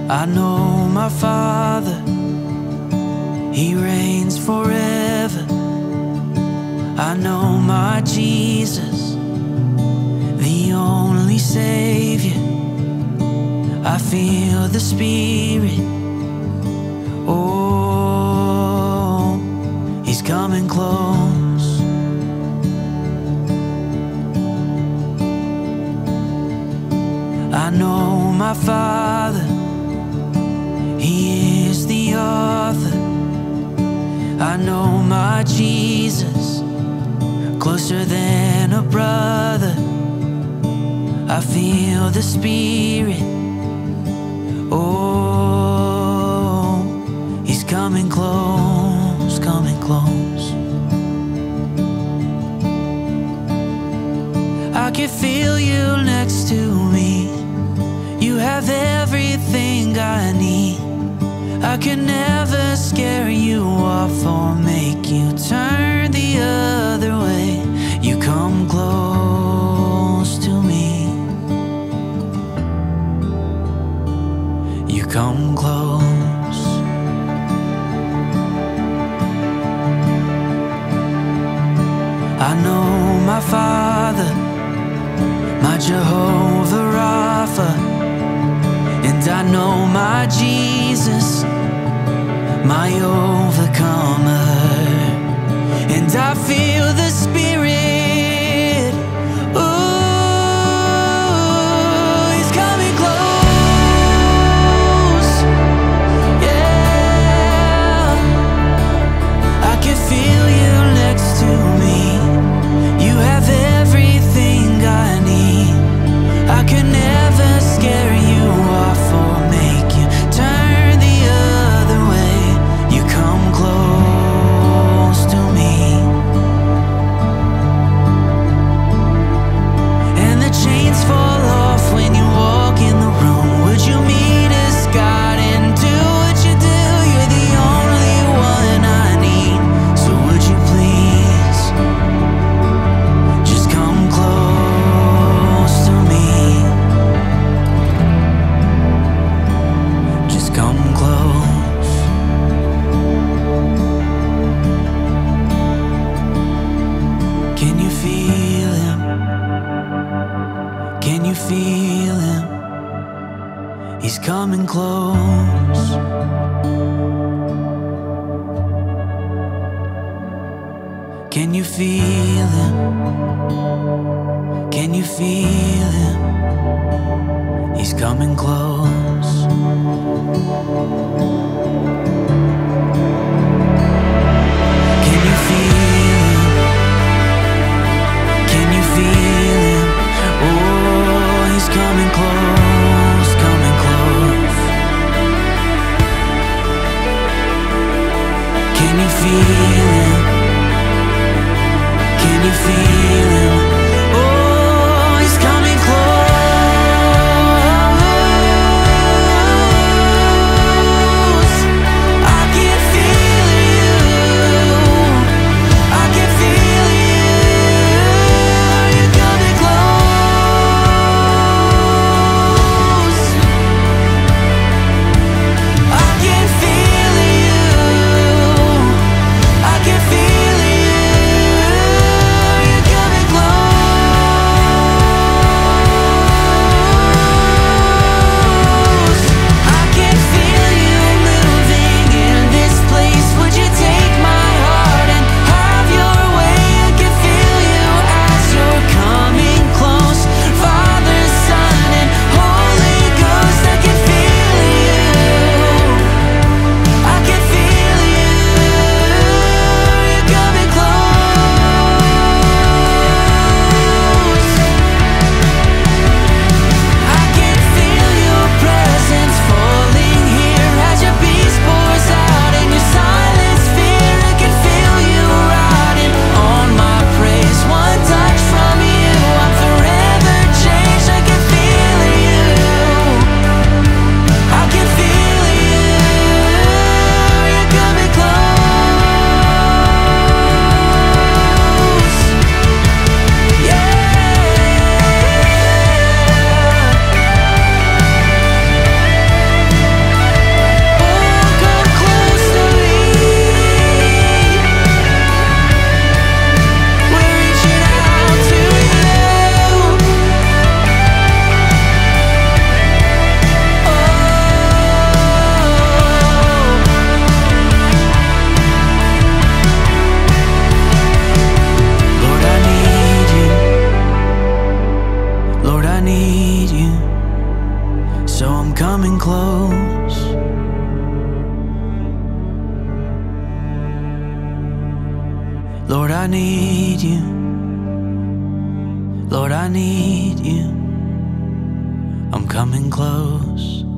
I know my Father, He reigns forever. I know my Jesus, the only Savior. I feel the Spirit, oh, He's coming close. I know my Father, He is the author. I know my Jesus, closer than a brother. I feel the Spirit, oh, He's coming close, coming close. I can feel you next to me. You have everything I need. I can never scare you off or make you turn the other way. You come close to me. You come close. I know my Father, my Jehovah Rapha, and I know my Jesus, my overcomer. And I feel the Spirit, ooh, He's coming close, yeah. I can feel you next to me. You have everything I need. I can never scare you off or make you turn the other way. You come close to me, and the chains fall off when you walk in the room. Would you meet us, God, and do what you do? You're the only one I need. So would you please just come close to me? Just come close. Can you feel Him? Can you feel Him? He's coming close. Can you feel Him? Can you feel Him? He's coming close. Can you feel Him? Can you feel Him? Oh, He's coming close, coming close. Can you feel Him? Can you feel Him? Oh, He's coming close. so I'm coming close. Lord, I need you. Lord, I need you. I'm coming close.